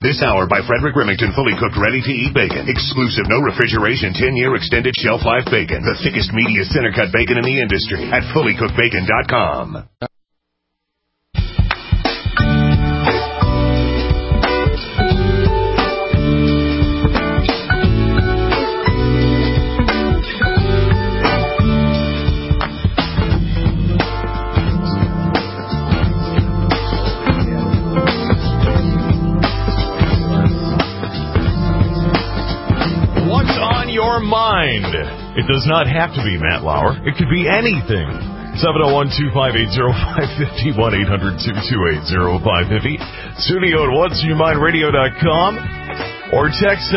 This hour by Frederick Remington, fully cooked, ready-to-eat bacon. Exclusive, no refrigeration, 10-year extended shelf life bacon. The thickest, meatiest center-cut bacon in the industry at fullycookedbacon.com. Mind. It does not have to be Matt Lauer. It could be anything. 701-258-0550, 1-800-228-0550. Studio at whatsyourmindradio.com or text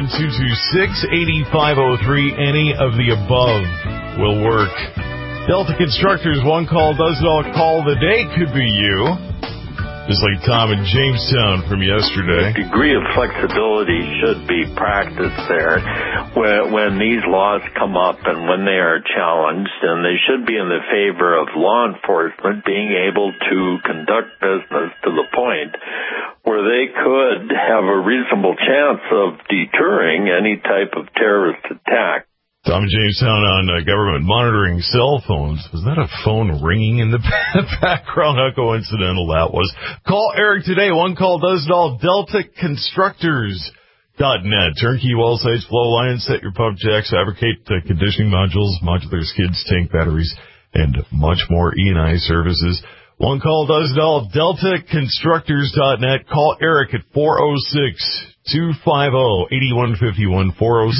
701-226-8503. Any of the above will work. Delta Constructors, one call does it all. Call the day could be you. Just like Tom in Jamestown from yesterday. A degree of flexibility should be practiced there when these laws come up and when they are challenged, and they should be in the favor of law enforcement being able to conduct business to the point where they could have a reasonable chance of deterring any type of terrorist attack. Tom Jamestown on government monitoring cell phones. Was that a phone ringing in the background? How coincidental that was. Call Eric today. One call does it all. DeltaConstructors.net. Turnkey wall sites, flow lines, set your pump jacks, fabricate conditioning modules, modular skids, tank batteries, and much more E&I services. One call does it all. DeltaConstructors.net. Call Eric at 406-250-8151.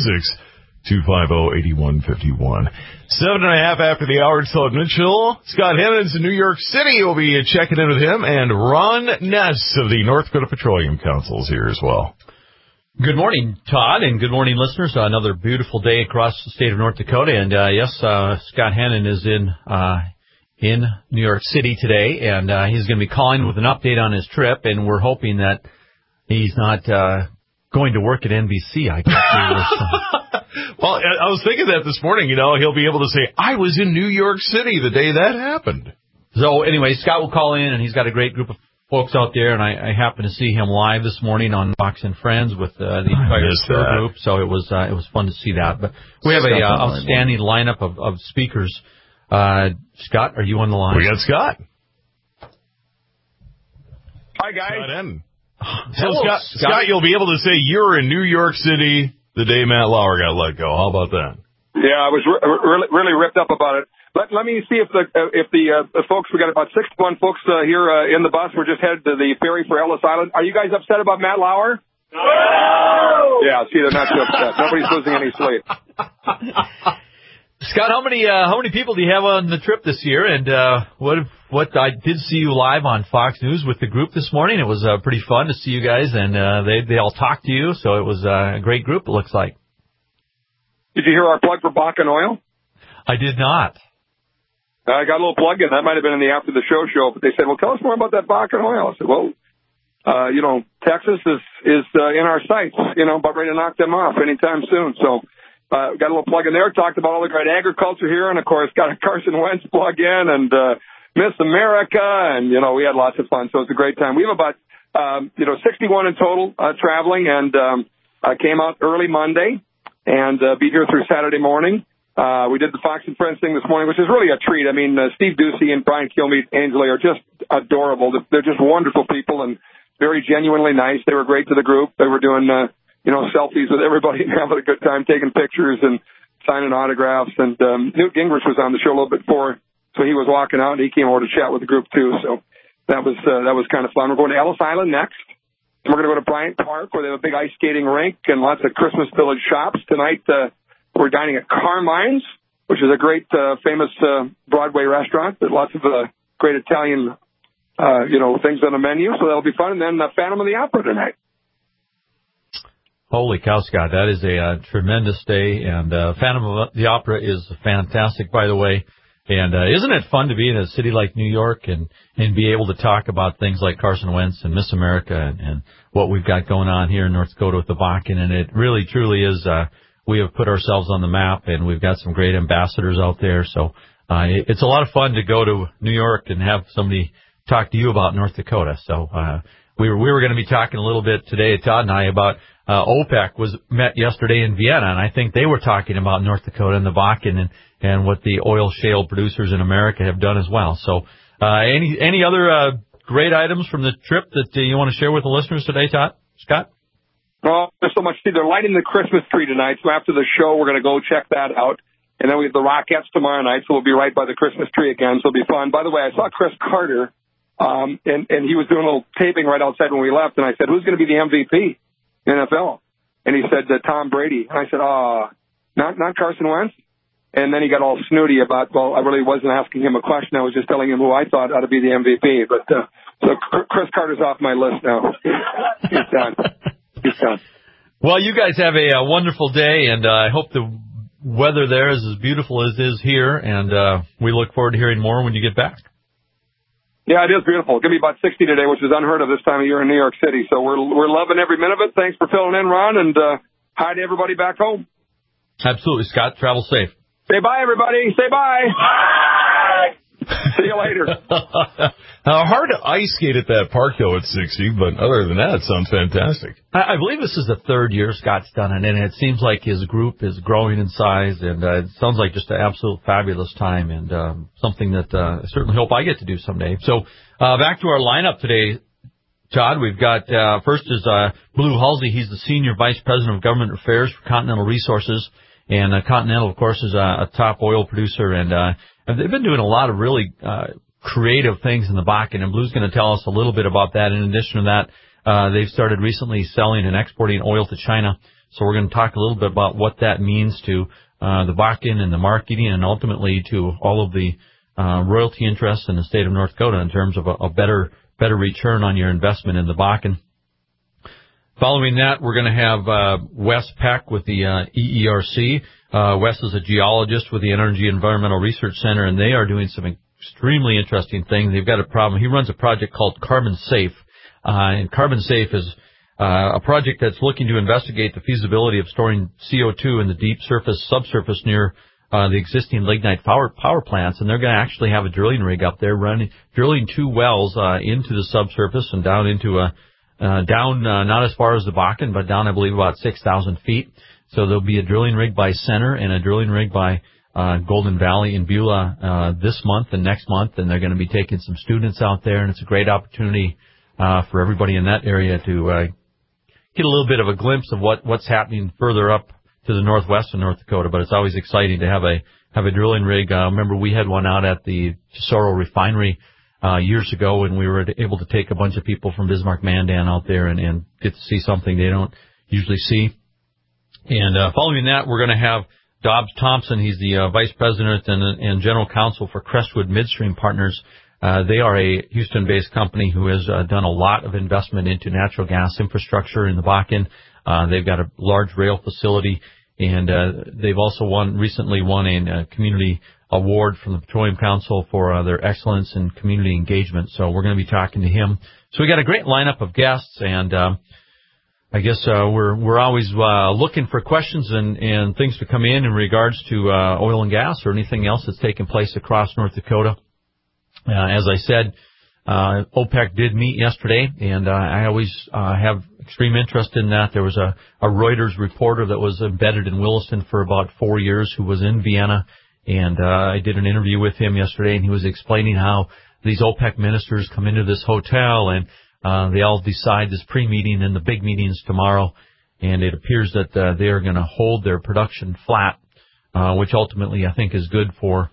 406-250-8151. 7:30 after the hour. It's Todd Mitchell. Scott Hennon's in New York City. We'll be checking in with him. And Ron Ness of the North Dakota Petroleum Council is here as well. Good morning, Todd, and good morning, listeners. Another beautiful day across the state of North Dakota. And, Scott Hennon is in New York City today, and he's going to be calling with an update on his trip. And we're hoping that he's not going to work at NBC, I guess. Well, I was thinking that this morning, he'll be able to say, I was in New York City the day that happened. So anyway, Scott will call in, and he's got a great group of folks out there, and I happened to see him live this morning on Fox and Friends with the entire tour group, so it was fun to see that. But we have a outstanding lineup of speakers. Scott, are you on the line? We got Scott. Hi, guys. Scott, you'll be able to say you're in New York City the day Matt Lauer got let go. How about that? Yeah, I was really ripped up about it. Let me see if the folks, we got about 61 folks here in the bus. We're just headed to the ferry for Ellis Island. Are you guys upset about Matt Lauer? No! Yeah, see, they're not too upset. Nobody's losing any sleep. Scott, how many people do you have on the trip this year? And what I did see you live on Fox News with the group this morning. It was pretty fun to see you guys, and they all talked to you, so it was a great group, it looks like. Did you hear our plug for Bakken Oil? I did not. I got a little plug in. That might have been in the after the show, but they said, well, tell us more about that Bakken Oil. I said, well, Texas is in our sights, about ready to knock them off anytime soon. So got a little plug in there, talked about all the great agriculture here, and, of course, got a Carson Wentz plug in and Miss America, and, we had lots of fun. So it's a great time. We have about, 61 in total traveling, and came out early Monday and be here through Saturday morning. We did the Fox and Friends thing this morning, which is really a treat. I mean, Steve Ducey and Brian Kilmeade Ainsley are just adorable. They're just wonderful people and very genuinely nice. They were great to the group. They were doing, selfies with everybody and having a good time, taking pictures and signing autographs. And Newt Gingrich was on the show a little bit before, so he was walking out and he came over to chat with the group too. So that was kind of fun. We're going to Ellis Island next. And we're going to go to Bryant Park, where they have a big ice skating rink and lots of Christmas Village shops. Tonight, we're dining at Carmine's, which is a great, famous Broadway restaurant. There's lots of great Italian, things on the menu, so that'll be fun. And then Phantom of the Opera tonight. Holy cow, Scott, that is a tremendous day. And Phantom of the Opera is fantastic, by the way. And isn't it fun to be in a city like New York and be able to talk about things like Carson Wentz and Miss America and what we've got going on here in North Dakota with the Bakken? And it really, truly is, we have put ourselves on the map, and we've got some great ambassadors out there. So it's a lot of fun to go to New York and have somebody talk to you about North Dakota. So we were going to be talking a little bit today, Todd and I, about OPEC was met yesterday in Vienna, and I think they were talking about North Dakota and the Bakken and what the oil shale producers in America have done as well. So, any other great items from the trip that you want to share with the listeners today, Todd? Scott? Well, there's so much. See, they're lighting the Christmas tree tonight, so after the show, we're going to go check that out. And then we have the Rockettes tomorrow night, so we'll be right by the Christmas tree again, so it'll be fun. By the way, I saw Chris Carter, and he was doing a little taping right outside when we left, and I said, who's going to be the MVP in NFL? And he said, Tom Brady. And I said, not Carson Wentz? And then he got all snooty about, well, I really wasn't asking him a question. I was just telling him who I thought ought to be the MVP. But so Chris Carter's off my list now. He's done. He's done. Well, you guys have a wonderful day, and I hope the weather there is as beautiful as it is here, and we look forward to hearing more when you get back. Yeah, it is beautiful. It's going to be about 60 today, which is unheard of this time of year in New York City. So we're loving every minute of it. Thanks for filling in, Ron, and hi to everybody back home. Absolutely, Scott. Travel safe. Say bye, everybody. Say bye. Bye. See you later. Hard to ice skate at that park, though, at 60, but other than that, it sounds fantastic. I believe this is the third year Scott's done it, and it seems like his group is growing in size, and it sounds like just an absolute fabulous time, and something that I certainly hope I get to do someday. So back to our lineup today, Todd. We've got first is Blue Halsey. He's the Senior Vice President of Government Affairs for Continental Resources, and Continental, of course, is a top oil producer, and they've been doing a lot of really creative things in the Bakken, and Blue's going to tell us a little bit about that. In addition to that, they've started recently selling and exporting oil to China, so we're going to talk a little bit about what that means to the Bakken and the marketing, and ultimately to all of the royalty interests in the state of North Dakota in terms of a better return on your investment in the Bakken. Following that, we're going to have Wes Peck with the EERC. Wes is a geologist with the Energy Environmental Research Center, and they are doing some extremely interesting things. They've got a problem. He runs a project called Carbon Safe, and Carbon Safe is a project that's looking to investigate the feasibility of storing CO2 in the deep surface, subsurface near the existing lignite power plants, and they're going to actually have a drilling rig up there drilling 2 wells into the subsurface and down into not as far as the Bakken, but down, I believe, about 6,000 feet. So there'll be a drilling rig by Center and a drilling rig by Golden Valley in Beulah this month and next month, and they're going to be taking some students out there, and it's a great opportunity for everybody in that area to get a little bit of a glimpse of what's happening further up to the northwest of North Dakota. But it's always exciting to have a drilling rig. Remember, we had one out at the Tesoro refinery years ago, and we were able to take a bunch of people from Bismarck-Mandan out there and get to see something they don't usually see. And following that, we're going to have Dobbs Thompson. He's the Vice President and General Counsel for Crestwood Midstream Partners. They are a Houston-based company who has done a lot of investment into natural gas infrastructure in the Bakken. They've got a large rail facility, and they've also recently won a community award from the Petroleum Council for their excellence in community engagement. So we're going to be talking to him. So we got a great lineup of guests, and I guess we're always looking for questions and things to come in regards to oil and gas or anything else that's taking place across North Dakota. As I said, OPEC did meet yesterday, and I always have extreme interest in that. There was a Reuters reporter that was embedded in Williston for about 4 years who was in Vienna, and I did an interview with him yesterday, and he was explaining how these OPEC ministers come into this hotel and they all decide this pre-meeting and the big meetings tomorrow, and it appears that they are going to hold their production flat, which ultimately I think is good for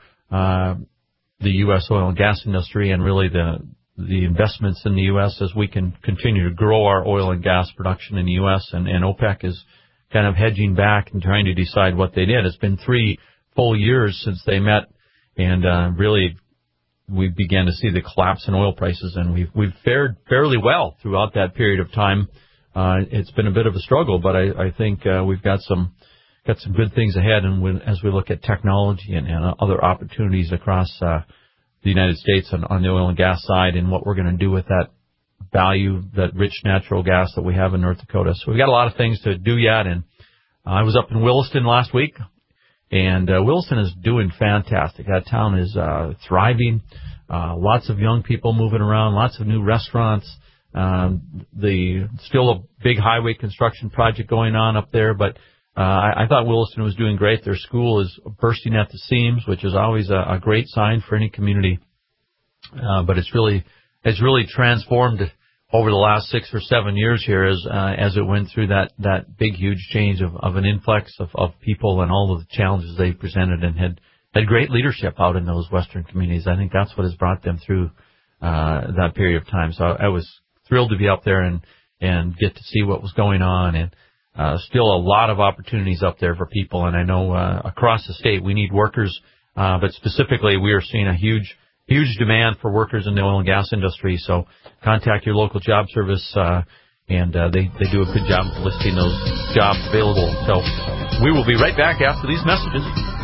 the U.S. oil and gas industry and really the investments in the U.S. as we can continue to grow our oil and gas production in the U.S. And OPEC is kind of hedging back and trying to decide what they did. It's been 3 full years since they met, and really we began to see the collapse in oil prices, and we've fared fairly well throughout that period of time. It's been a bit of a struggle, but I think we've got some good things ahead, and as we look at technology and other opportunities across the United States on the oil and gas side, and what we're going to do with that value, that rich natural gas that we have in North Dakota. So we've got a lot of things to do yet, and I was up in Williston last week, and Williston is doing fantastic. That town is thriving. Lots of young people moving around, lots of new restaurants. Still a big highway construction project going on up there, but I thought Williston was doing great. Their school is bursting at the seams, which is always a great sign for any community. But it's really transformed over the last 6 or 7 years here as it went through that big, huge change of an influx of people and all of the challenges they presented, and had great leadership out in those western communities. I think that's what has brought them through that period of time. So I was thrilled to be up there and get to see what was going on, and still a lot of opportunities up there for people. And I know across the state we need workers, but specifically we are seeing a huge demand for workers in the oil and gas industry. So contact your local job service, and they do a good job of listing those jobs available. So we will be right back after these messages.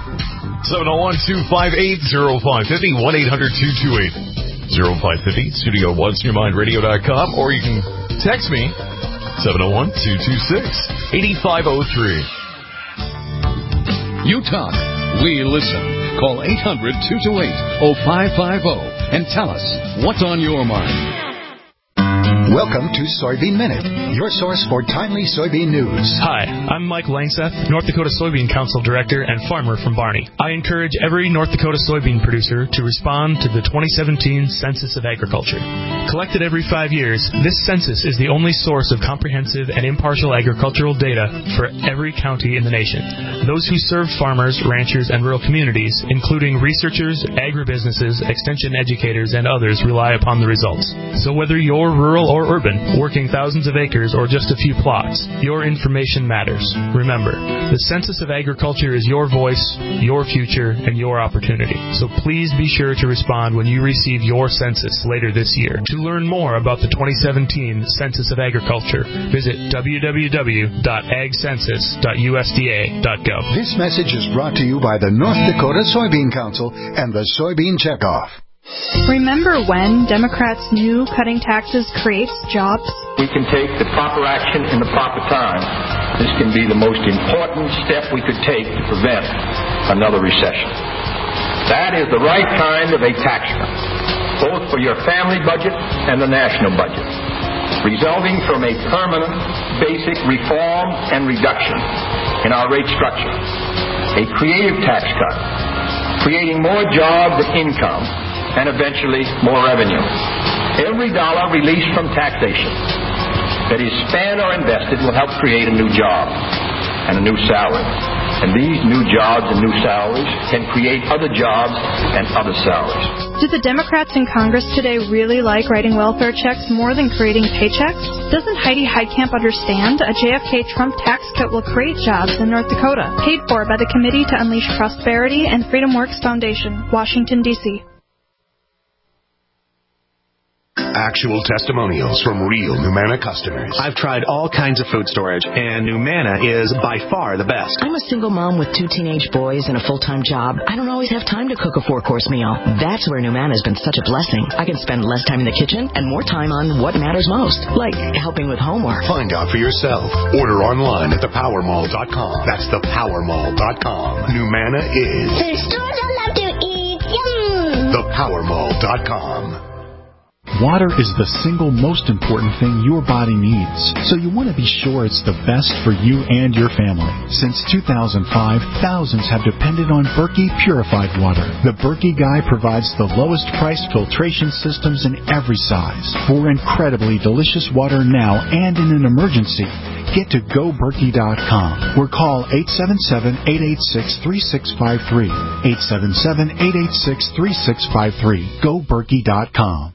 701-258-0550, 1-800-228-0550, Studio What's Your Mind Radio.com, or you can text me, 701-226-8503. You talk, we listen. Call 800-228-0550 and tell us what's on your mind. Welcome to Soybean Minute, your source for timely soybean news. Hi, I'm Mike Langseth, North Dakota Soybean Council Director and farmer from Barney. I encourage every North Dakota soybean producer to respond to the 2017 Census of Agriculture. Collected every 5 years, this census is the only source of comprehensive and impartial agricultural data for every county in the nation. Those who serve farmers, ranchers, and rural communities, including researchers, agribusinesses, extension educators, and others, rely upon the results. So whether you're rural or urban, working thousands of acres or just a few plots, your information matters. Remember, the Census of Agriculture is your voice, your future, and your opportunity. So please be sure to respond when you receive your census later this year. To learn more about the 2017 Census of Agriculture, visit www.agcensus.usda.gov. This message is brought to you by the North Dakota Soybean Council and the Soybean Checkoff. Remember when Democrats knew cutting taxes creates jobs? We can take the proper action in the proper time. This can be the most important step we could take to prevent another recession. That is the right kind of a tax cut, both for your family budget and the national budget, resulting from a permanent basic reform and reduction in our rate structure. A creative tax cut, creating more jobs and income, and eventually more revenue. Every dollar released from taxation that is spent or invested will help create a new job and a new salary. And these new jobs and new salaries can create other jobs and other salaries. Do the Democrats in Congress today really like writing welfare checks more than creating paychecks? Doesn't Heidi Heitkamp understand a JFK Trump tax cut will create jobs in North Dakota? Paid for by the Committee to Unleash Prosperity and Freedom Works Foundation, Washington, D.C. Actual testimonials from real Numana customers. I've tried all kinds of food storage, and Numana is by far the best. I'm a single mom with 2 teenage boys and a full-time job. I don't always have time to cook a 4-course meal. That's where Numana has been such a blessing. I can spend less time in the kitchen and more time on what matters most, like helping with homework. Find out for yourself. Order online at thepowermall.com. That's thepowermall.com. Numana is the stores I love to eat. Yum! Thepowermall.com. Water is the single most important thing your body needs, so you want to be sure it's the best for you and your family. Since 2005, thousands have depended on Berkey purified water. The Berkey Guy provides the lowest priced filtration systems in every size. For incredibly delicious water now and in an emergency, get to GoBerkey.com or call 877-886-3653. 877-886-3653. GoBerkey.com.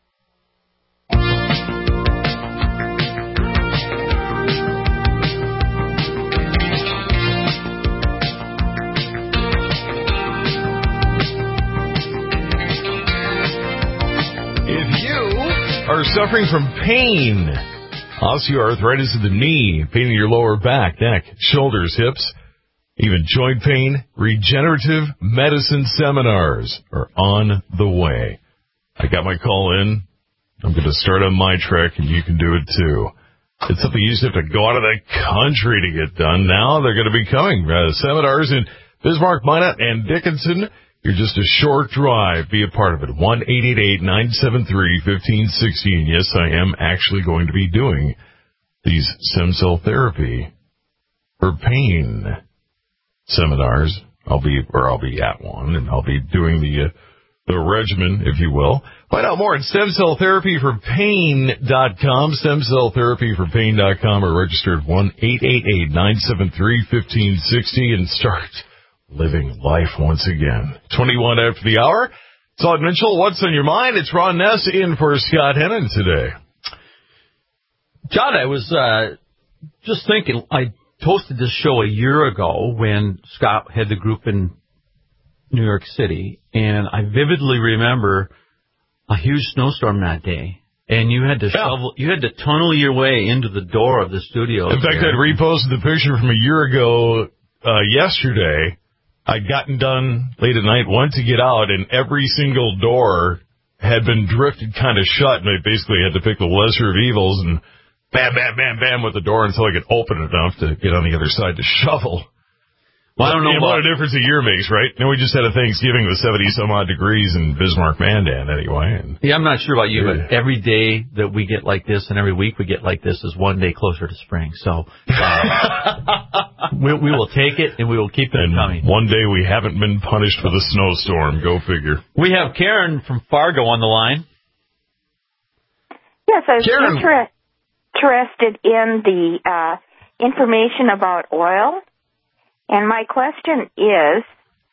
Are suffering from pain, osteoarthritis of the knee, pain in your lower back, neck, shoulders, hips, even joint pain, regenerative medicine seminars are on the way. I got my call in. I'm going to start on my trek, and you can do it too. It's something you used to have to go out of the country to get done. Now they're going to be coming. Seminars in Bismarck, Minot, and Dickinson. You're just a short drive. Be a part of it. 1-888-973-1560. And yes, I am actually going to be doing these stem cell therapy for pain seminars. I'll be at one, and I'll be doing the regimen, if you will. Find out more at stemcelltherapyforpain.com, stemcelltherapyforpain.com, or register at 1-888-973-1560 and start living life once again. 21 after the hour. Todd Mitchell, what's on your mind? It's Ron Ness in for Scott Hennon today. John, I was just thinking, I hosted this show a year ago when Scott had the group in New York City, and I vividly remember a huge snowstorm that day. And you had to tunnel your way into the door of the studio. In fact, I'd reposted the picture from a year ago yesterday. I'd gotten done late at night, went to get out, and every single door had been drifted kind of shut, and I basically had to pick the lesser of evils and bam, bam, bam, bam with the door until I could open it enough to get on the other side to shovel. Well, I don't know what a difference a year makes, right? Now, we just had a Thanksgiving with 70-some-odd degrees in Bismarck, Mandan, anyway. And yeah, I'm not sure about you, but every day that we get like this and every week we get like this is one day closer to spring. So we will take it, and we will keep it coming. One day we haven't been punished with a snowstorm. Go figure. We have Karen from Fargo on the line. Yes, I was interested in the information about oil. And my question is,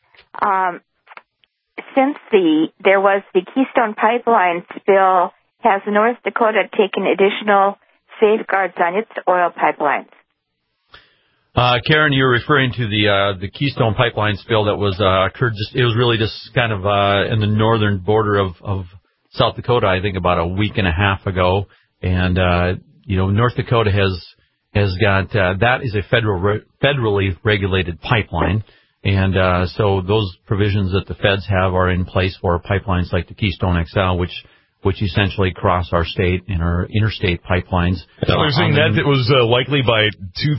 since there was the Keystone Pipeline spill, has North Dakota taken additional safeguards on its oil pipelines? Karen, you're referring to the Keystone Pipeline spill that was occurred. It was really just kind of in the northern border of South Dakota, I think about a week and a half ago. And North Dakota has got that is a federally regulated pipeline, and so those provisions that the feds have are in place for pipelines like the Keystone XL, which essentially cross our state and our interstate pipelines. They're saying that it was likely by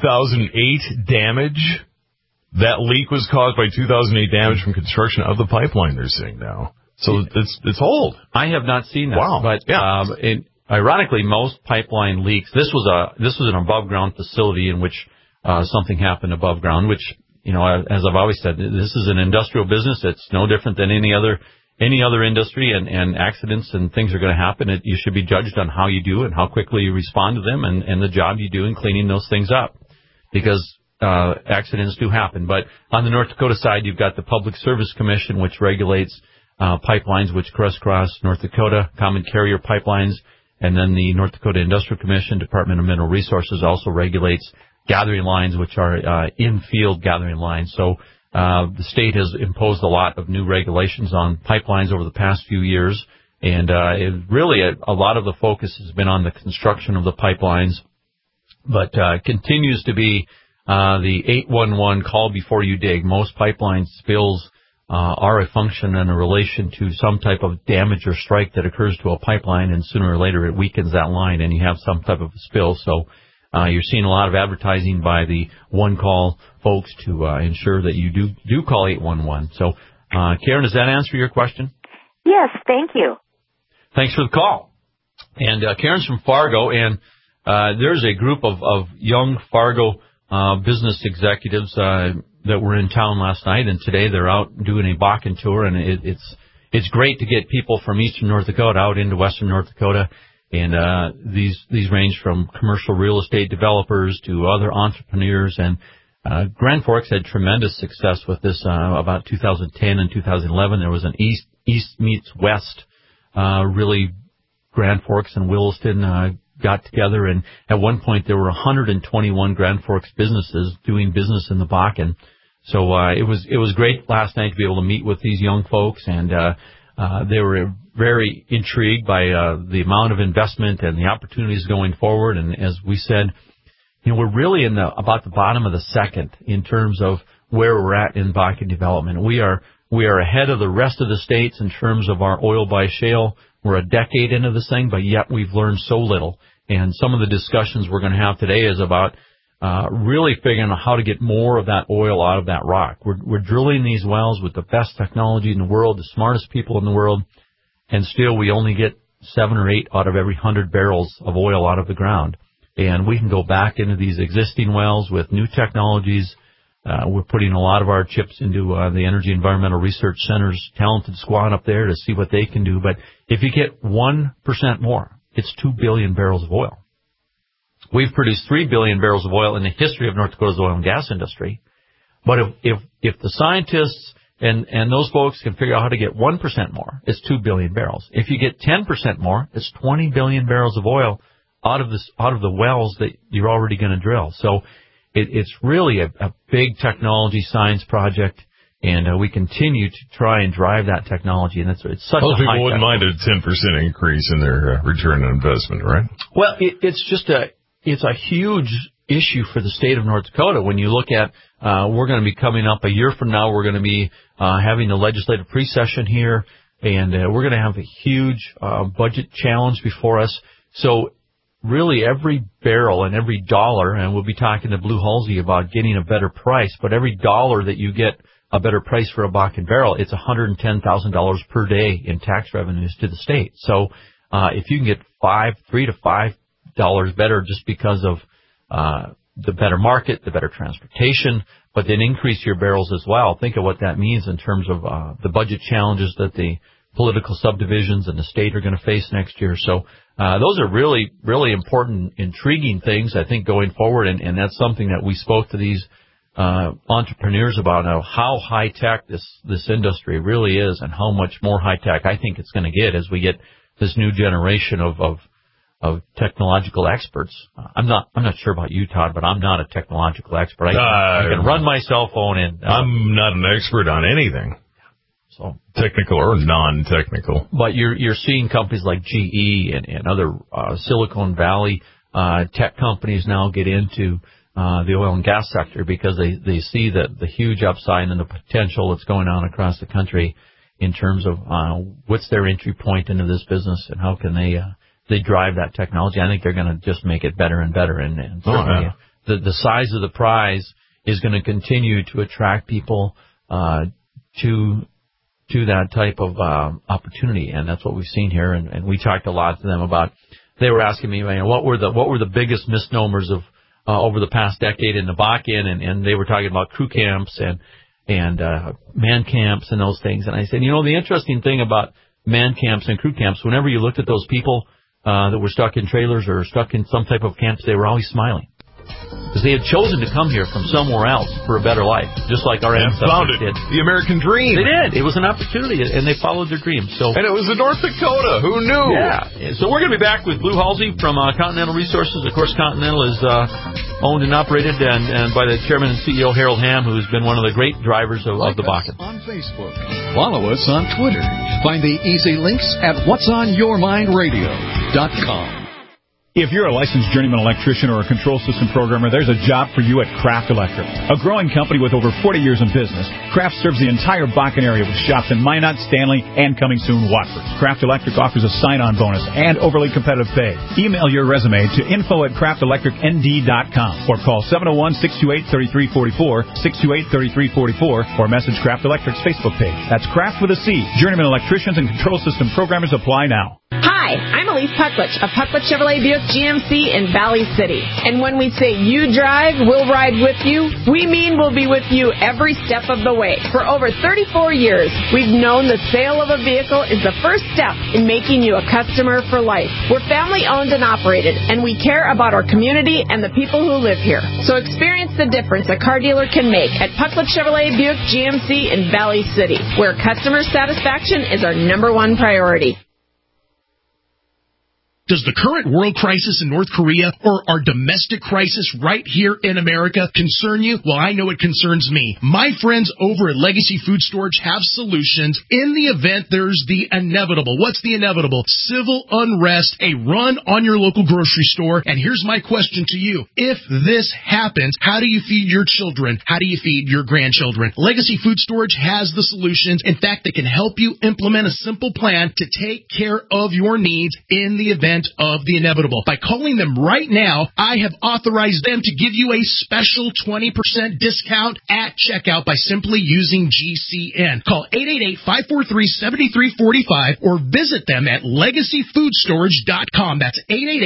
2008 damage. That leak was caused by 2008 damage from construction of the pipeline. They're saying now, so it's old. I have not seen that. Wow, but yeah. Ironically, most pipeline leaks. This was an above ground facility in which something happened above ground. Which, as I've always said, this is an industrial business. It's no different than any other industry, and accidents and things are going to happen. You should be judged on how you do and how quickly you respond to them, and the job you do in cleaning those things up, because accidents do happen. But on the North Dakota side, you've got the Public Service Commission, which regulates pipelines which crisscross North Dakota, common carrier pipelines. And then the North Dakota Industrial Commission, Department of Mineral Resources, also regulates gathering lines, which are in-field gathering lines. So the state has imposed a lot of new regulations on pipelines over the past few years, and a lot of the focus has been on the construction of the pipelines, but continues to be the 811 call before you dig. Most pipeline spills are a function and a relation to some type of damage or strike that occurs to a pipeline, and sooner or later it weakens that line and you have some type of a spill. So you're seeing a lot of advertising by the one-call folks to ensure that you do call 811. So, Karen, does that answer your question? Yes, thank you. Thanks for the call. And Karen's from Fargo, and there's a group of young Fargo business executives that were in town last night, and today they're out doing a Bakken tour, and it's great to get people from eastern North Dakota out into western North Dakota, and these range from commercial real estate developers to other entrepreneurs, and Grand Forks had tremendous success with this about 2010 and 2011. There was an east meets west, really Grand Forks and Williston got together, and at one point there were 121 Grand Forks businesses doing business in the Bakken. So it was great last night to be able to meet with these young folks, and they were very intrigued by the amount of investment and the opportunities going forward. And as we said, we're really in about the bottom of the second in terms of where we're at in Bakken development. We are ahead of the rest of the states in terms of our oil by shale. We're a decade into this thing, but yet we've learned so little. And some of the discussions we're going to have today is about really figuring out how to get more of that oil out of that rock. We're drilling these wells with the best technology in the world, the smartest people in the world, and still we only get 7 or 8 out of every 100 barrels of oil out of the ground. And we can go back into these existing wells with new technologies. We're putting a lot of our chips into the Energy Environmental Research Center's talented squad up there to see what they can do. But if you get 1% more, it's 2 billion barrels of oil. We've produced 3 billion barrels of oil in the history of North Dakota's oil and gas industry. But if the scientists and those folks can figure out how to get 1% more, it's 2 billion barrels. If you get 10% more, it's 20 billion barrels of oil out of the wells that you're already going to drill. So it's really a big technology science project, and we continue to try and drive that technology. And it's such Most a people high wouldn't mind a 10% increase in their return on investment, right? Well, it's a huge issue for the state of North Dakota. When you look at, we're going to be coming up a year from now, we're going to be having a legislative pre-session here, and we're going to have a huge budget challenge before us. So really every barrel and every dollar, and we'll be talking to Blue Halsey about getting a better price, but every dollar that you get a better price for a Bakken barrel, it's $110,000 per day in tax revenues to the state. So if you can get $3 to $5 better just because of the better market, the better transportation, but then increase your barrels as well, think of what that means in terms of the budget challenges that the political subdivisions and the state are going to face next year. So those are really, really important, intriguing things, I think, going forward, and that's something that we spoke to these entrepreneurs about, how high-tech this industry really is and how much more high-tech I think it's going to get as we get this new generation of technological experts. I'm not sure about you, Todd, but I'm not a technological expert. I can run my cell phone and... I'm not an expert on anything. So technical or non-technical. But you're seeing companies like GE and other Silicon Valley tech companies now get into the oil and gas sector because they see the huge upside and the potential that's going on across the country in terms of what's their entry point into this business and how can they drive that technology. I think they're going to just make it better and better. And certainly the size of the prize is going to continue to attract people to that type of opportunity, and that's what we've seen here. And we talked a lot to them about. They were asking me, what were the biggest misnomers of over the past decade in the Bakken, and they were talking about crew camps and man camps and those things. And I said, the interesting thing about man camps and crew camps, whenever you looked at those people that were stuck in trailers or stuck in some type of camps, they were always smiling. Because they had chosen to come here from somewhere else for a better life, just like our ancestors did. The American dream. They did. It was an opportunity, and they followed their dreams. And it was in North Dakota. Who knew? Yeah. So we're going to be back with Blue Halsey from Continental Resources. Of course, Continental is owned and operated and by the chairman and CEO, Harold Hamm, who's been one of the great drivers of the Bakken. On Facebook. Follow us on Twitter. Find the easy links at whatsonyourmindradio.com. If you're a licensed journeyman electrician or a control system programmer, there's a job for you at Kraft Electric. A growing company with over 40 years in business, Kraft serves the entire Bakken area with shops in Minot, Stanley, and coming soon, Watford. Kraft Electric offers a sign-on bonus and overly competitive pay. Email your resume to info@craftelectricnd.com or call 701-628-3344, 628-3344, or message Kraft Electric's Facebook page. That's Kraft with a C. Journeyman electricians and control system programmers apply now. Hi, I'm Elise Pucklich of Pucklich Chevrolet Buick GMC in Valley City. And when we say you drive, we'll ride with you, we mean we'll be with you every step of the way. For over 34 years, we've known the sale of a vehicle is the first step in making you a customer for life. We're family owned and operated, and we care about our community and the people who live here. So experience the difference a car dealer can make at Pucklich Chevrolet Buick GMC in Valley City, where customer satisfaction is our #1 priority. Does the current world crisis in North Korea or our domestic crisis right here in America concern you? Well, I know it concerns me. My friends over at Legacy Food Storage have solutions in the event there's the inevitable. What's the inevitable? Civil unrest, a run on your local grocery store. And here's my question to you. If this happens, how do you feed your children? How do you feed your grandchildren? Legacy Food Storage has the solutions. In fact, they can help you implement a simple plan to take care of your needs in the event of the inevitable. By calling them right now, I have authorized them to give you a special 20% discount at checkout by simply using GCN. Call 888-543-7345 or visit them at LegacyFoodStorage.com. That's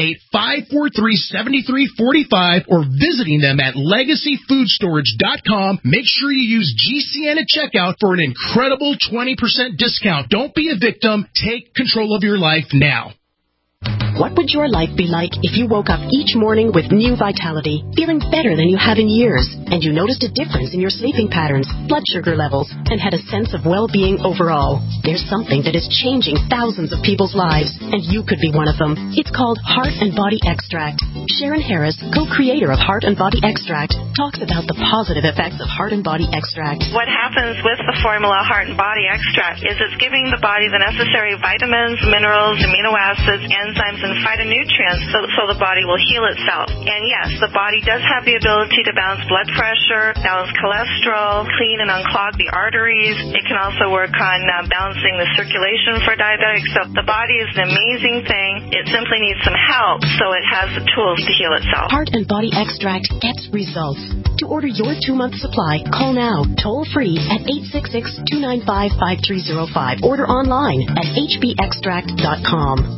888-543-7345 or visiting them at LegacyFoodStorage.com. Make sure you use GCN at checkout for an incredible 20% discount. Don't be a victim. Take control of your life now. What would your life be like if you woke up each morning with new vitality, feeling better than you have in years, and you noticed a difference in your sleeping patterns, blood sugar levels, and had a sense of well-being overall? There's something that is changing thousands of people's lives, and you could be one of them. It's called Heart and Body Extract. Sharon Harris, co-creator of Heart and Body Extract, talks about the positive effects of Heart and Body Extract. What happens with the formula Heart and Body Extract is it's giving the body the necessary vitamins, minerals, amino acids, enzymes, and phytonutrients so the body will heal itself. And yes, the body does have the ability to balance blood pressure, balance cholesterol, clean and unclog the arteries. It can also work on balancing the circulation for diabetics. So the body is an amazing thing. It simply needs some help so it has the tools to heal itself. Heart and Body Extract gets results. To order your 2-month supply, call now, toll free at 866-295-5305. Order online at hbextract.com.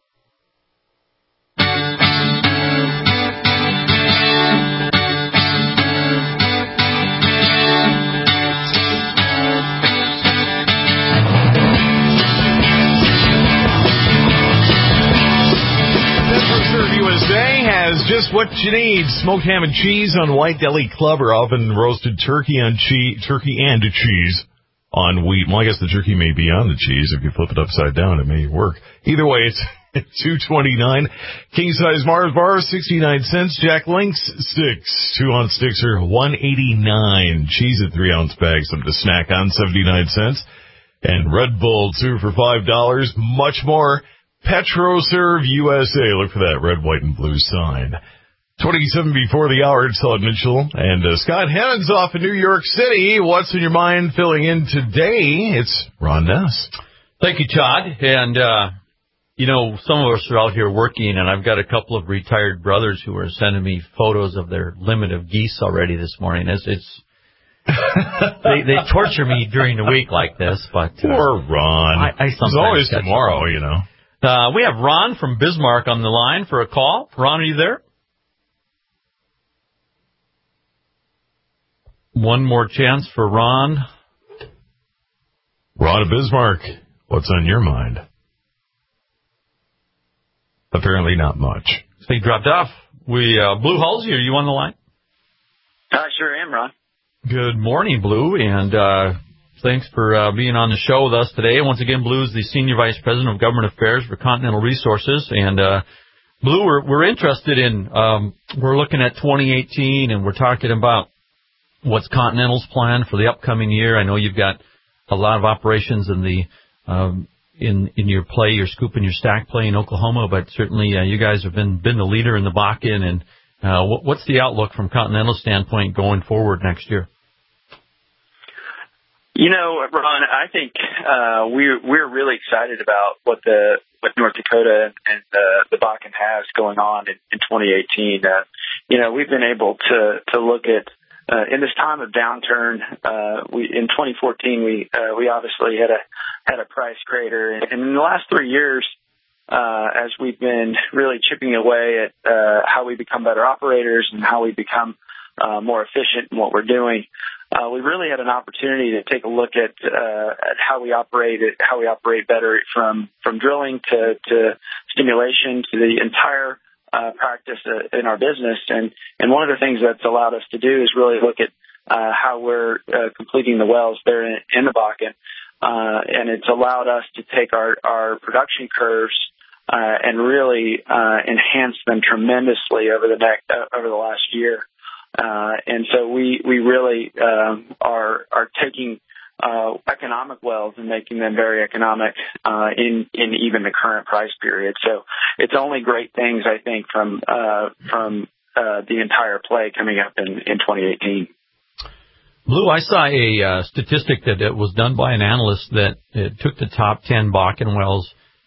USA has just what you need. Smoked ham and cheese on White Deli Club, or oven roasted turkey and cheese on wheat. Well, I guess the turkey may be on the cheese. If you flip it upside down, it may work. Either way, it's $2.29. King size Mars bar, 69 cents. Jack Link's sticks, 2-ounce sticks are $1.89. Cheese at 3-ounce bags, something to snack on, 79 cents. And Red Bull 2 for $5. Much more. PetroServe USA. Look for that red, white, and blue sign. 27 before the hour. It's Todd Mitchell and Scott Hennons off in New York City. What's in your mind filling in today? It's Ron Ness. Thank you, Todd. And, some of us are out here working, and I've got a couple of retired brothers who are sending me photos of their limit of geese already this morning. They torture me during the week like this, but poor Ron. I sometimes There's always tomorrow, we have Ron from Bismarck on the line for a call. Ron, are you there? One more chance for Ron. Ron of Bismarck, what's on your mind? Apparently not much. So he dropped off. Blue Halsey, are you on the line? I sure am, Ron. Good morning, Blue, and thanks for being on the show with us today. Once again, Blue is the Senior Vice President of Government Affairs for Continental Resources. And, Blue, we're interested in, we're looking at 2018, and we're talking about what's Continental's plan for the upcoming year. I know you've got a lot of operations in the in your play, your scoop and your stack play in Oklahoma, but certainly you guys have been the leader in the Bakken. And what's the outlook from Continental's standpoint going forward next year? Ron, I think we're really excited about what North Dakota and the Bakken has going on in 2018. We've been able to look at in this time of downturn. In 2014 we obviously had a price crater, and in the last 3 years, as we've been really chipping away at how we become better operators and how we become more efficient in what we're doing. We really had an opportunity to take a look at how we operate better from drilling to stimulation to the entire practice in our business. And one of the things that's allowed us to do is really look at how we're completing the wells there in the Bakken. And it's allowed us to take our production curves and really enhance them tremendously over the last year. And so we really are taking economic wells and making them very economic in even the current price period. So it's only great things, I think, from the entire play coming up in 2018. Lou, I saw a statistic that was done by an analyst that it took the top 10 Bakken wells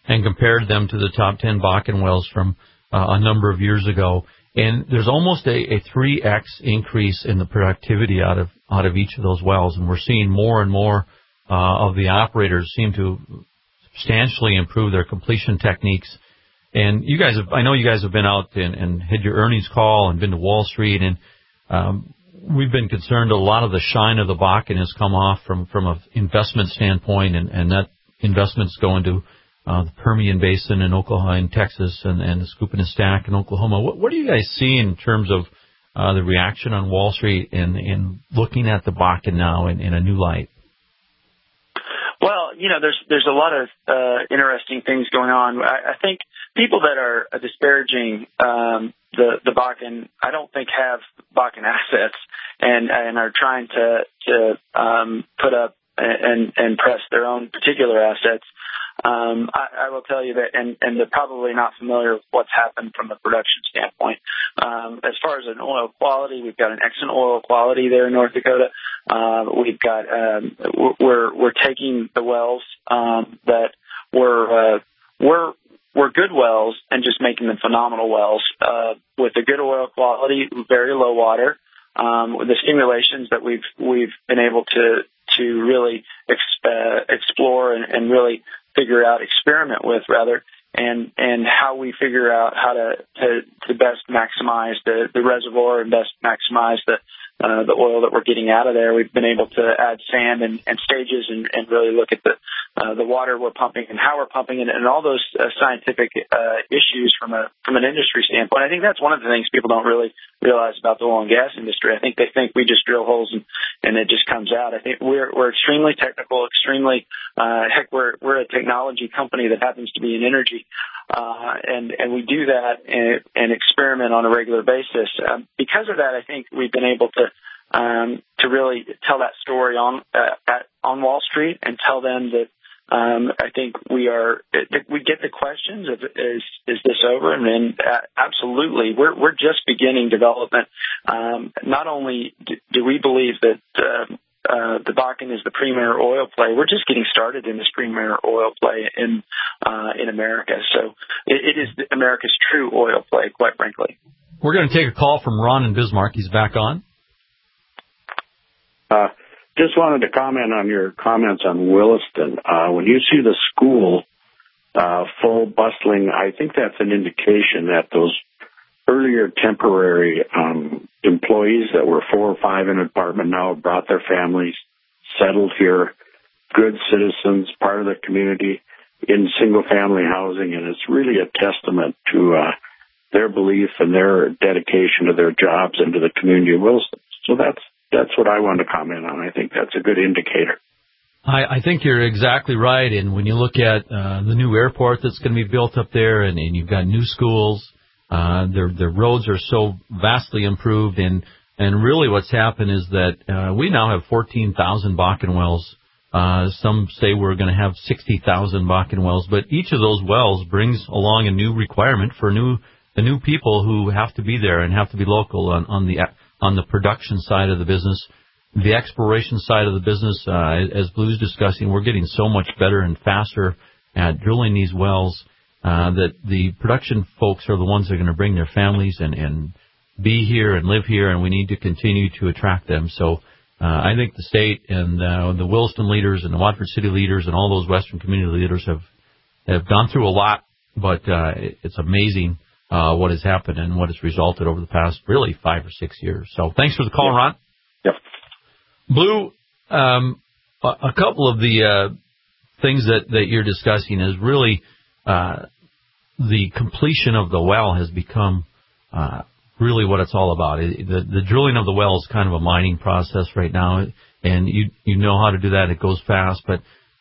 and compared them to the top 10 Bakken wells from a number of years ago. And there's almost a 3x increase in the productivity out of each of those wells. And we're seeing more and more of the operators seem to substantially improve their completion techniques. And I know you guys have been out and had your earnings call and been to Wall Street, and we've been concerned a lot of the shine of the Bakken has come off from an investment standpoint, and that investment's going to the Permian Basin in Oklahoma and Texas and the Scoop and Stack in Oklahoma. What do you guys see in terms of the reaction on Wall Street and looking at the Bakken now in a new light? Well, there's a lot of interesting things going on. I think people that are disparaging the Bakken, I don't think have Bakken assets and are trying to put up and press their own particular assets. I will tell you that, and they're probably not familiar with what's happened from a production standpoint. As far as an oil quality, we've got an excellent oil quality there in North Dakota. We've got, we're taking the wells that were good wells and just making them phenomenal wells with a good oil quality, very low water. The stimulations that we've been able to really explore and really experiment with rather, and how we figure out how to best maximize the reservoir and best maximize the oil that we're getting out of there. We've been able to add sand and stages and really look at the water we're pumping and how we're pumping it, and all those scientific issues from an industry standpoint. I think that's one of the things people don't really realize about the oil and gas industry. I think they think we just drill holes and it just comes out. I think we're extremely technical, extremely heck, we're a technology company that happens to be in energy, and we do that and experiment on a regular basis. Because of that, I think we've been able to really tell that story on Wall Street and tell them that I think we get the questions of is this over? And then absolutely, we're just beginning development. Not only do we believe that the Bakken is the premier oil play, we're just getting started in this premier oil play in America. So it is America's true oil play, quite frankly. We're going to take a call from Ron in Bismarck. He's back on. Just wanted to comment on your comments on Williston. When you see the school full, bustling, I think that's an indication that those earlier temporary employees that were 4 or 5 in an apartment now have brought their families, settled here, good citizens, part of the community in single-family housing, and it's really a testament to their belief and their dedication to their jobs and to the community of Williston. So that's what I wanted to comment on. I think that's a good indicator. I think you're exactly right. And when you look at the new airport that's going to be built up there, and you've got new schools, their roads are so vastly improved. And really what's happened is that we now have 14,000 Bakken wells. Some say we're going to have 60,000 Bakken wells. But each of those wells brings along a new requirement for the new people who have to be there and have to be local on the production side of the business. The exploration side of the business, as Blue's discussing, we're getting so much better and faster at drilling these wells that the production folks are the ones that are going to bring their families and be here and live here, and we need to continue to attract them. So I think the state and the Williston leaders and the Watford City leaders and all those Western community leaders have gone through a lot, but it's amazing what has happened and what has resulted over the past, really, 5 or 6 years. So thanks for the call, Ron. Yep. Blue, a couple of the things that you're discussing is really the completion of the well has become really what it's all about. The drilling of the well is kind of a mining process right now, and you know how to do that. It goes fast, but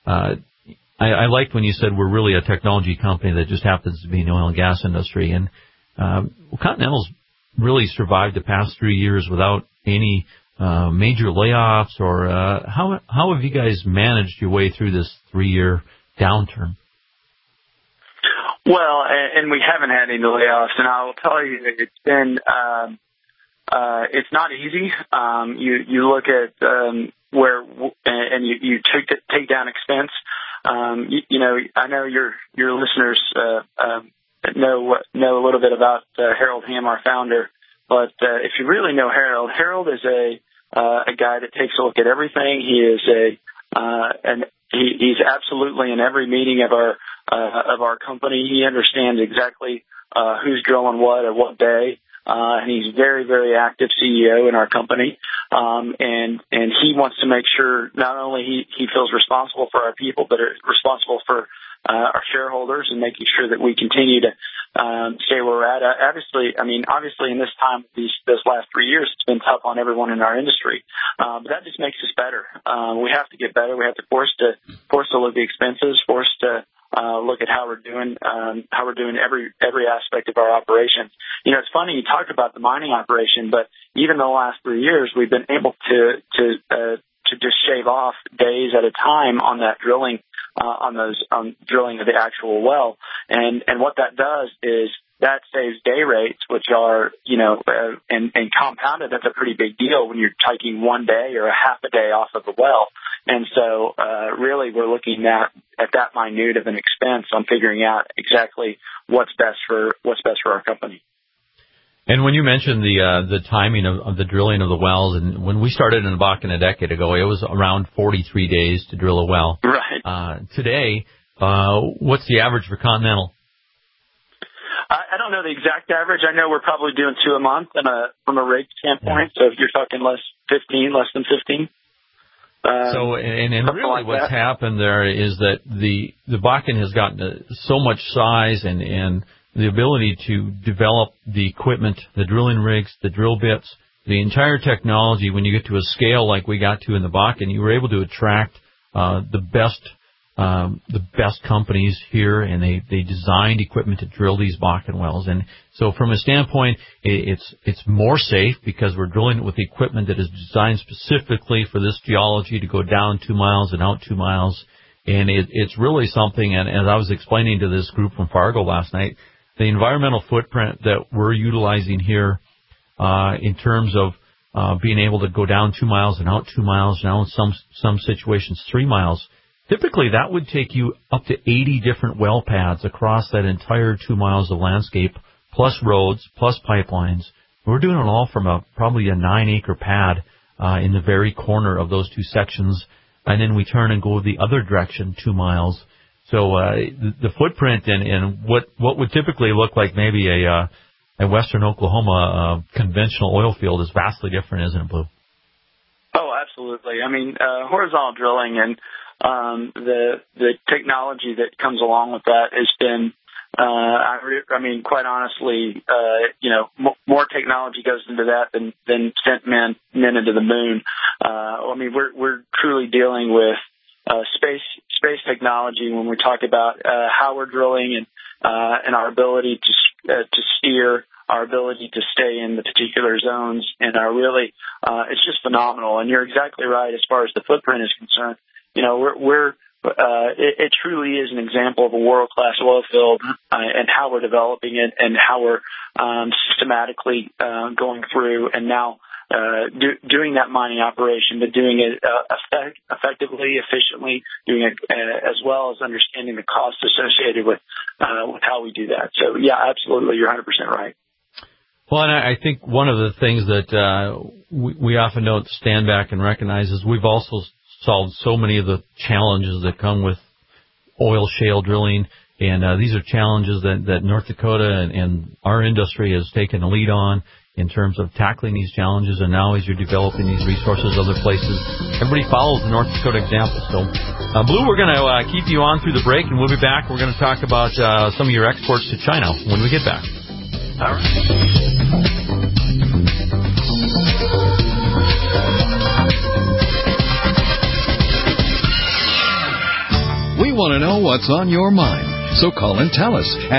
I liked when you said we're really a technology company that just happens to be in the oil and gas industry. And Continental's really survived the past 3 years without any major layoffs, or how have you guys managed your way through this 3-year downturn? Well, and we haven't had any layoffs, and I will tell you that it's been it's not easy. You look at where and you take down expense. I know your listeners know a little bit about Harold Hamm, our founder. But if you really know Harold is a guy that takes a look at everything. He is he's absolutely in every meeting of our company. He understands exactly who's drilling what at what day. And he's a very, very active CEO in our company. And he wants to make sure not only he feels responsible for our people, but responsible for our shareholders and making sure that we continue to stay where we're at. Obviously in this time, these last 3 years, it's been tough on everyone in our industry. But that just makes us better. We have to get better. We have to force to look at the expenses, force to look at how we're doing every aspect of our operation. It's funny, you talked about the mining operation, but even the last 3 years, we've been able to just shave off days at a time on that drilling, on drilling of the actual well. And what that does is that saves day rates, which are, and compounded, that's a pretty big deal when you're taking 1 day or a half a day off of the well. And so, really, we're looking at that minute of an expense on figuring out exactly what's best for our company. And when you mentioned the timing of the drilling of the wells, and when we started in the Bakken a decade ago, it was around 43 days to drill a well. Right. Today, what's the average for Continental? I don't know the exact average. I know we're probably doing 2 a month from a rate standpoint. Yeah. So if you're talking less than 15. Really what's happened there is that the Bakken has gotten so much size and the ability to develop the equipment, the drilling rigs, the drill bits, the entire technology. When you get to a scale like we got to in the Bakken, you were able to attract the best companies here, and they designed equipment to drill these Bakken wells. And so from a standpoint, it's more safe because we're drilling it with equipment that is designed specifically for this geology to go down 2 miles and out 2 miles. And it's really something, and as I was explaining to this group from Fargo last night, the environmental footprint that we're utilizing here in terms of being able to go down 2 miles and out 2 miles, now in some situations 3 miles, typically that would take you up to 80 different well pads across that entire 2 miles of landscape, plus roads, plus pipelines. We're doing it all from probably a 9-acre pad in the very corner of those two sections, and then we turn and go the other direction 2 miles. So the footprint and what would typically look like maybe a western Oklahoma conventional oil field is vastly different, isn't it, Blue? Oh, absolutely. Horizontal drilling and the technology that comes along with that has been, quite honestly, more technology goes into that than sent men into the moon. We're truly dealing with space technology when we talk about how we're drilling and our ability to steer, our ability to stay in the particular zones, and it's just phenomenal. And you're exactly right as far as the footprint is concerned. It truly is an example of a world-class oil field and how we're developing it and how we're systematically going through and now doing that mining operation, but doing it effectively, efficiently, doing it as well as understanding the costs associated with how we do that. So, yeah, absolutely, you're 100% right. Well, and I think one of the things that we often don't stand back and recognize is we've also solved so many of the challenges that come with oil shale drilling, and these are challenges that North Dakota and our industry has taken the lead on in terms of tackling these challenges. And now as you're developing these resources other places, everybody follows the North Dakota example. So, Blue, we're going to keep you on through the break, and we'll be back. We're going to talk about some of your exports to China when we get back. All right. We want to know what's on your mind. So call and tell us at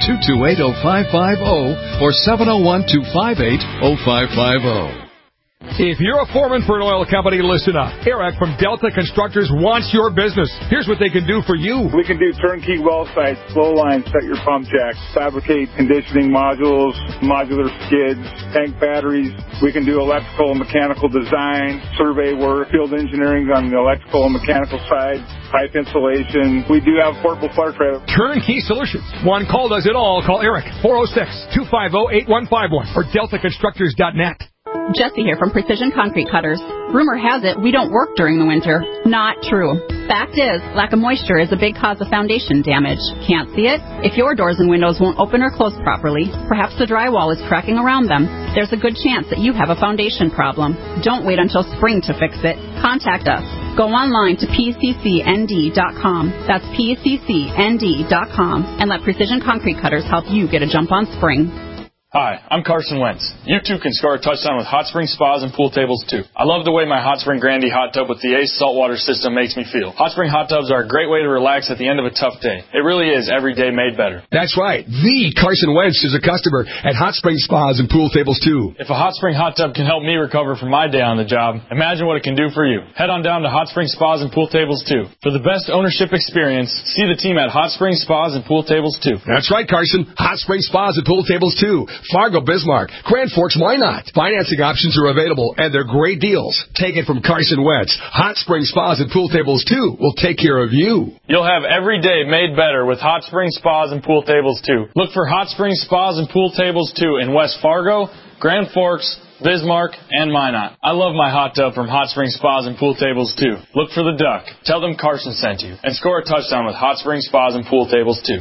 800-228-0550 or 701-258-0550. If you're a foreman for an oil company, listen up. Eric from Delta Constructors wants your business. Here's what they can do for you. We can do turnkey well sites, flow lines, set your pump jacks, fabricate conditioning modules, modular skids, tank batteries. We can do electrical and mechanical design, survey work, field engineering on the electrical and mechanical side, pipe installation. We do have portable fire trap. Turnkey solutions. One call does it all. Call Eric, 406-250-8151 or deltaconstructors.net. Jesse here from Precision Concrete Cutters. Rumor has it we don't work during the winter. Not true. Fact is, lack of moisture is a big cause of foundation damage. Can't see it? If your doors and windows won't open or close properly, perhaps the drywall is cracking around them, there's a good chance that you have a foundation problem. Don't wait until spring to fix it. Contact us. Go online to pccnd.com. That's pccnd.com and let Precision Concrete Cutters help you get a jump on spring. Hi, I'm Carson Wentz. You too can score a touchdown with Hot Spring Spas and Pool Tables too. I love the way my Hot Spring Grandy hot tub with the Ace saltwater system makes me feel. Hot Spring hot tubs are a great way to relax at the end of a tough day. It really is every day made better. That's right. The Carson Wentz is a customer at Hot Spring Spas and Pool Tables too. If a Hot Spring hot tub can help me recover from my day on the job, imagine what it can do for you. Head on down to Hot Spring Spas and Pool Tables too. For the best ownership experience, see the team at Hot Spring Spas and Pool Tables too. That's right, Carson. Hot Spring Spas and Pool Tables too. Fargo, Bismarck, Grand Forks, why not? Financing options are available, and they're great deals. Take it from Carson Wentz. Hot Spring Spas and Pool Tables, too, will take care of you. You'll have every day made better with Hot Spring Spas and Pool Tables, too. Look for Hot Spring Spas and Pool Tables, too, in West Fargo, Grand Forks, Bismarck, and Minot. I love my hot tub from Hot Spring Spas and Pool Tables, too. Look for the duck. Tell them Carson sent you. And score a touchdown with Hot Spring Spas and Pool Tables, too.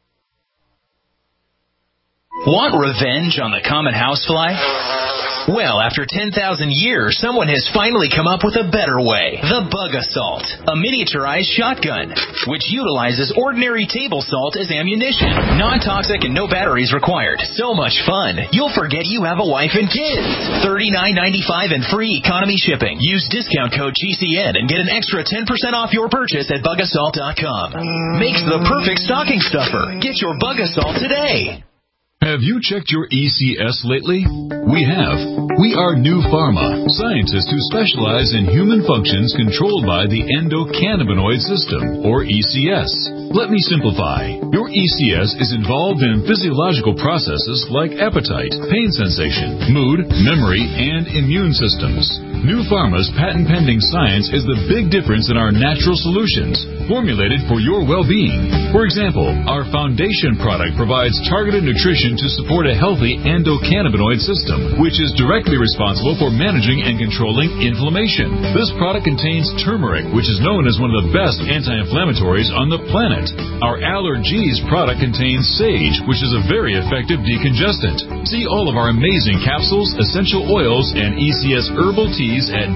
Want revenge on the common housefly? Well, after 10,000 years, someone has finally come up with a better way. The Bug Assault, a miniaturized shotgun, which utilizes ordinary table salt as ammunition. Non-toxic and no batteries required. So much fun, you'll forget you have a wife and kids. $39.95 and free economy shipping. Use discount code GCN and get an extra 10% off your purchase at bugassault.com. Makes the perfect stocking stuffer. Get your Bug Assault today. Have you checked your ECS lately? We have. We are New Pharma, scientists who specialize in human functions controlled by the endocannabinoid system, or ECS. Let me simplify. Your ECS is involved in physiological processes like appetite, pain sensation, mood, memory, and immune systems. New Pharma's patent-pending science is the big difference in our natural solutions, formulated for your well-being. For example, our foundation product provides targeted nutrition to support a healthy endocannabinoid system, which is directly responsible for managing and controlling inflammation. This product contains turmeric, which is known as one of the best anti-inflammatories on the planet. Our Allergies product contains sage, which is a very effective decongestant. See all of our amazing capsules, essential oils, and ECS herbal teas at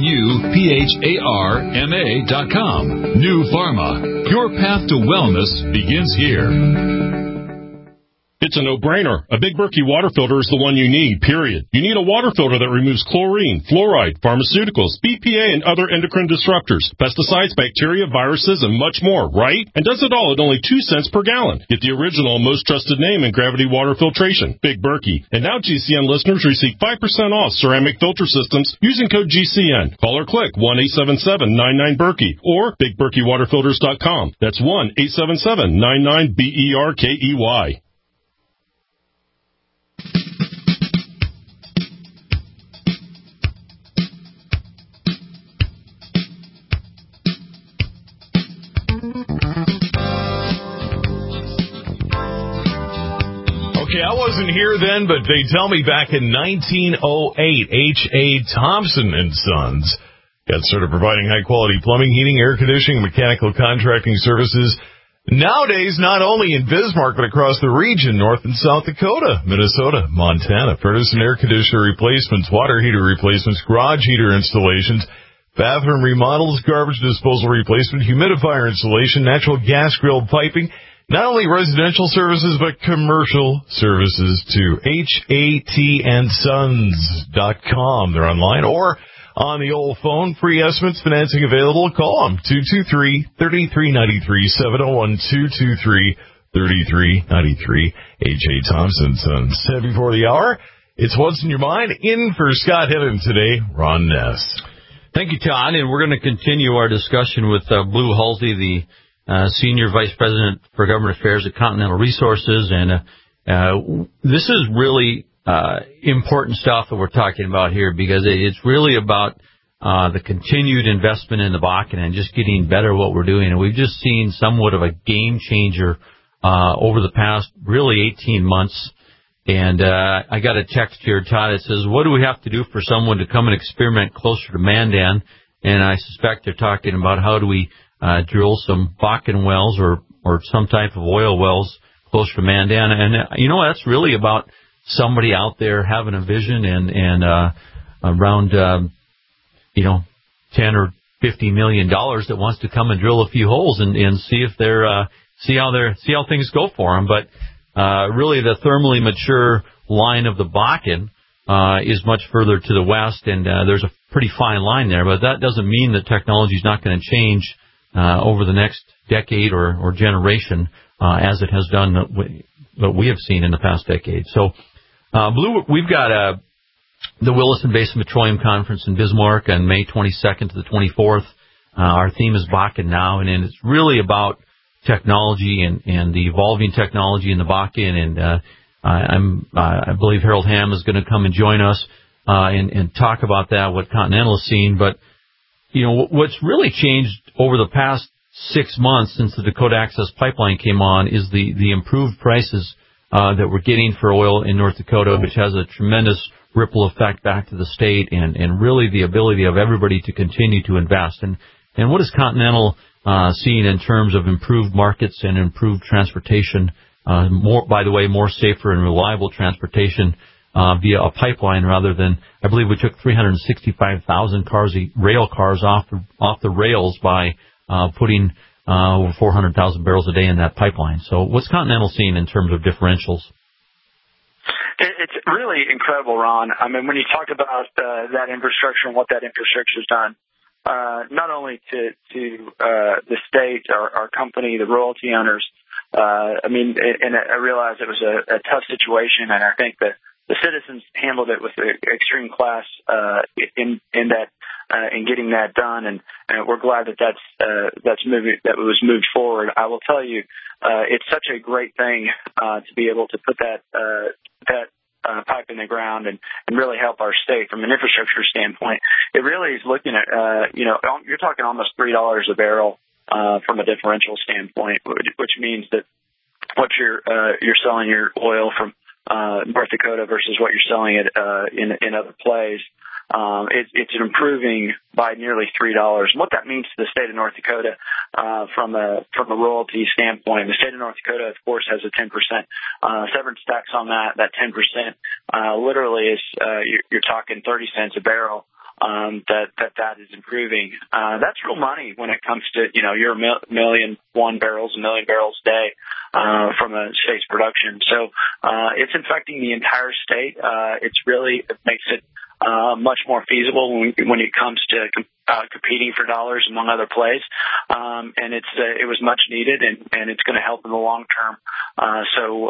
GNUPHARMA.com. New Pharma. Your path to wellness begins here. It's a no-brainer. A Big Berkey water filter is the one you need, period. You need a water filter that removes chlorine, fluoride, pharmaceuticals, BPA, and other endocrine disruptors, pesticides, bacteria, viruses, and much more, right? And does it all at only 2 cents per gallon. Get the original, most trusted name in gravity water filtration, Big Berkey. And now GCN listeners receive 5% off ceramic filter systems using code GCN. Call or click 1-877-99-BERKEY or BigBerkeyWaterFilters.com. That's 1-877-99-BERKEY. Okay, I wasn't here then, but they tell me back in 1908, H.A. Thompson and Sons got started providing high-quality plumbing, heating, air conditioning, mechanical contracting services. Nowadays, not only in Bismarck, but across the region, North and South Dakota, Minnesota, Montana, furnace and air conditioner replacements, water heater replacements, garage heater installations, bathroom remodels, garbage disposal replacement, humidifier installation, natural gas grilled piping. Not only residential services, but commercial services too. HATandsons.com. They're online or on the old phone. Free estimates, financing available. Call them. 223-3393, 701-223-3393. H.A. Thompson Sons. Said before the hour, It's What's in Your Mind. In for Scott Hennon today, Ron Ness. Thank you, Todd. And we're going to continue our discussion with Blue Halsey, the Senior Vice President for Government Affairs at Continental Resources. And this is really important stuff that we're talking about here, because it's really about the continued investment in the Bakken and just getting better at what we're doing. And we've just seen somewhat of a game changer over the past really 18 months. And I got a text here, Todd, that says, what do we have to do for someone to come and experiment closer to Mandan? And I suspect they're talking about how do we drill some Bakken wells or some type of oil wells closer to Mandan. And, that's really about somebody out there having a vision and around, $10 or $50 million that wants to come and drill a few holes and see if see how things go for them. But really, the thermally mature line of the Bakken is much further to the west, and there's a pretty fine line there. But that doesn't mean that technology is not going to change over the next decade or generation, as it has done what we have seen in the past decade. So, Blue, we've got the Williston Basin Petroleum Conference in Bismarck on May 22nd to the 24th. Our theme is Bakken Now, and it's really about technology and the evolving technology in the Bakken. And I believe Harold Hamm is going to come and join us and talk about that, what Continental has seen. But, what's really changed over the past 6 months since the Dakota Access Pipeline came on is the improved prices that we're getting for oil in North Dakota, which has a tremendous ripple effect back to the state and really the ability of everybody to continue to invest. And what is Continental seeing in terms of improved markets and improved transportation, more safer and reliable transportation via a pipeline rather than, I believe we took 365,000 rail cars off the rails by putting over 400,000 barrels a day in that pipeline. So what's Continental seeing in terms of differentials? It's really incredible, Ron. I mean, when you talk about that infrastructure and what that infrastructure has done, not only to the state, our company, the royalty owners, and I realize it was a tough situation, and I think that the citizens handled it with extreme class in getting that done, and we're glad that that was moved forward. I will tell you, it's such a great thing to be able to put that pipe in the ground and really help our state from an infrastructure standpoint. It really is looking at, you're talking almost $3 a barrel from a differential standpoint, which means that what you're selling your oil from North Dakota versus what you're selling it in other plays. It's improving by nearly $3. And what that means to the state of North Dakota from a royalty standpoint, the state of North Dakota, of course, has a 10% severance tax on that. That 10% literally is you're talking 30 cents a barrel. That is improving. That's real money when it comes to your 1 million barrels a day from a state's production. So it's infecting the entire state. It makes it much more feasible when it comes to competing for dollars among other plays. And it was much needed, and it's going to help in the long term. So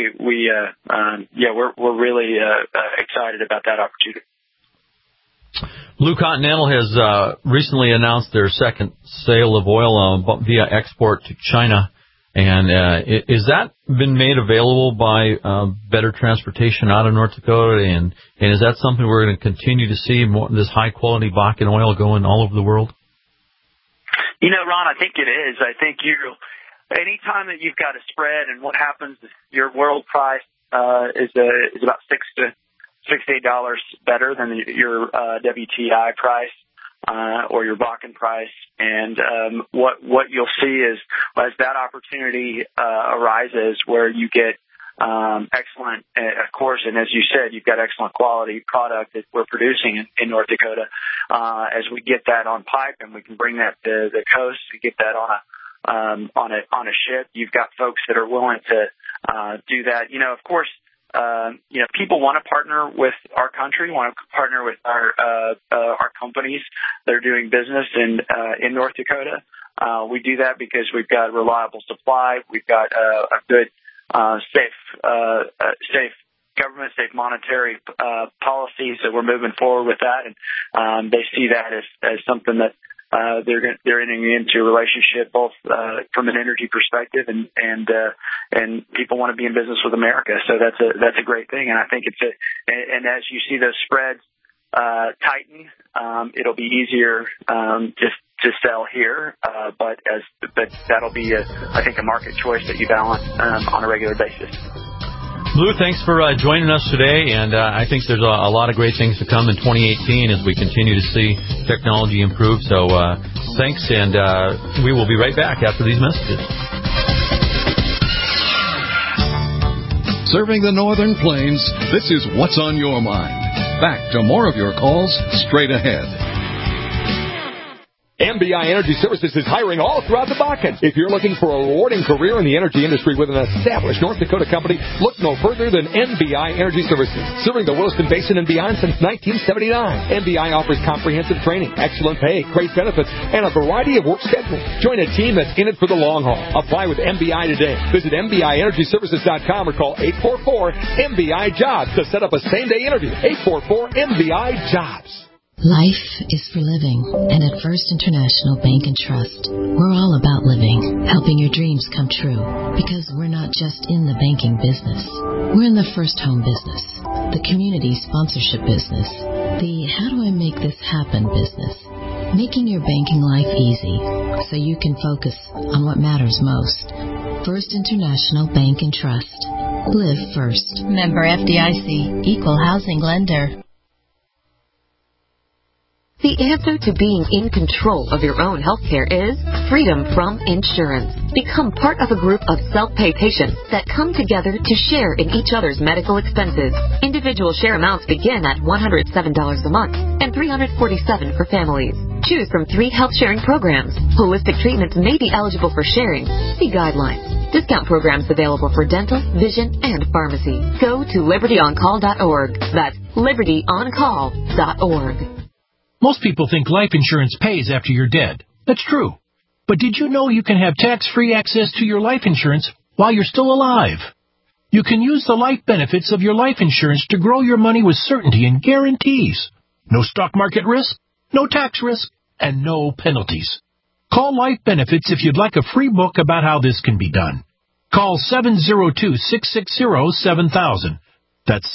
we're really excited about that opportunity. Blue Continental has recently announced their second sale of oil via export to China. And is that been made available by better transportation out of North Dakota? And is that something we're going to continue to see, more this high-quality Bakken oil going all over the world? Ron, I think it is. I think anytime that you've got a spread and what happens, your world price is about $6 to $8 better than your WTI price. Or your Bakken price, and what you'll see is as that opportunity arises, where you get excellent, of course, and as you said, you've got excellent quality product that we're producing in North Dakota. As we get that on pipe and we can bring that to the coast and get that on a ship, you've got folks that are willing to do that. Of course. People want to partner with our country, want to partner with our companies that are doing business in North Dakota. We do that because we've got reliable supply. We've got a good, safe government, safe monetary policies, so we're moving forward with that, and they see that as something that they're entering into a relationship both from an energy perspective and people want to be in business with America. So that's a great thing, and I think and as you see those spreads tighten, it'll be easier to sell here, but that'll be I think a market choice that you balance on a regular basis. Lou, thanks for joining us today, and I think there's a lot of great things to come in 2018 as we continue to see technology improve. So thanks, and we will be right back after these messages. Serving the Northern Plains, this is What's on Your Mind. Back to more of your calls straight ahead. MBI Energy Services is hiring all throughout the Bakken. If you're looking for a rewarding career in the energy industry with an established North Dakota company, look no further than MBI Energy Services. Serving the Williston Basin and beyond since 1979, MBI offers comprehensive training, excellent pay, great benefits, and a variety of work schedules. Join a team that's in it for the long haul. Apply with MBI today. Visit MBIEnergyServices.com or call 844-MBI-JOBS to set up a same-day interview. 844-MBI-JOBS. Life is for living, and at First International Bank and Trust, we're all about living, helping your dreams come true, because we're not just in the banking business. We're in the first home business, the community sponsorship business, the how do I make this happen business, making your banking life easy so you can focus on what matters most. First International Bank and Trust. Live first. Member FDIC, Equal Housing Lender. The answer to being in control of your own healthcare is freedom from insurance. Become part of a group of self-pay patients that come together to share in each other's medical expenses. Individual share amounts begin at $107 a month and $347 for families. Choose from 3 health-sharing programs. Holistic treatments may be eligible for sharing. See guidelines. Discount programs available for dental, vision, and pharmacy. Go to libertyoncall.org. That's libertyoncall.org. Most people think life insurance pays after you're dead. That's true. But did you know you can have tax-free access to your life insurance while you're still alive? You can use the life benefits of your life insurance to grow your money with certainty and guarantees. No stock market risk, no tax risk, and no penalties. Call Life Benefits if you'd like a free book about how this can be done. Call 702-660-7000. That's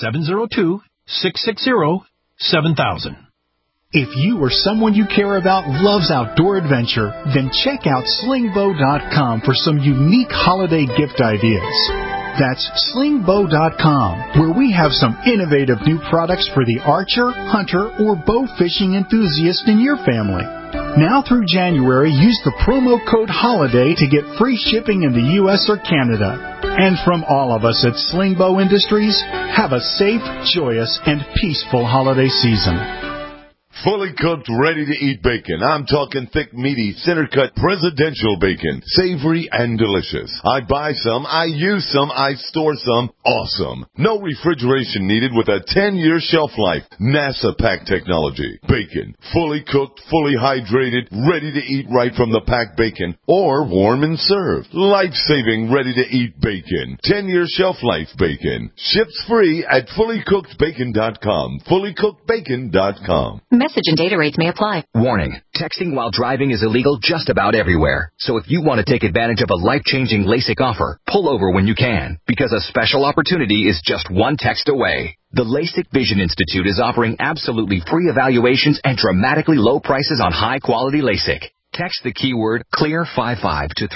702-660-7000. If you or someone you care about loves outdoor adventure, then check out slingbow.com for some unique holiday gift ideas. That's slingbow.com, where we have some innovative new products for the archer, hunter, or bow fishing enthusiast in your family. Now through January, use the promo code HOLIDAY to get free shipping in the U.S. or Canada. And from all of us at Slingbow Industries, have a safe, joyous, and peaceful holiday season. Fully cooked, ready-to-eat bacon. I'm talking thick, meaty, center-cut presidential bacon. Savory and delicious. I buy some, I use some, I store some. Awesome. No refrigeration needed with a 10-year shelf life. NASA pack technology. Bacon. Fully cooked, fully hydrated, ready to eat right from the packed bacon. Or warm and served. Life-saving, ready-to-eat bacon. 10-year shelf life bacon. Ships free at fullycookedbacon.com. Fullycookedbacon.com. Message and data rates may apply. Warning. Texting while driving is illegal just about everywhere. So if you want to take advantage of a life-changing LASIK offer, pull over when you can, because a special opportunity is just one text away. The LASIK Vision Institute is offering absolutely free evaluations and dramatically low prices on high-quality LASIK. Text the keyword CLEAR55 to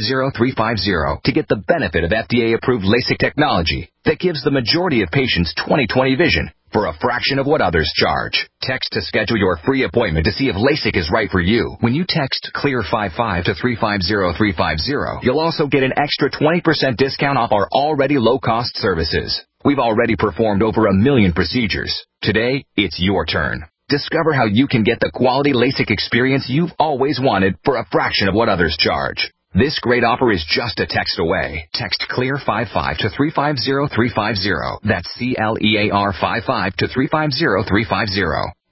350350 to get the benefit of FDA-approved LASIK technology that gives the majority of patients 20/20 vision for a fraction of what others charge. Text to schedule your free appointment to see if LASIK is right for you. When you text CLEAR55 to 350350, you'll also get an extra 20% discount off our already low-cost services. We've already performed over 1 million procedures. Today, it's your turn. Discover how you can get the quality LASIK experience you've always wanted for a fraction of what others charge. This great offer is just a text away. Text CLEAR55 to 350350. That's CLEAR55 to 350350.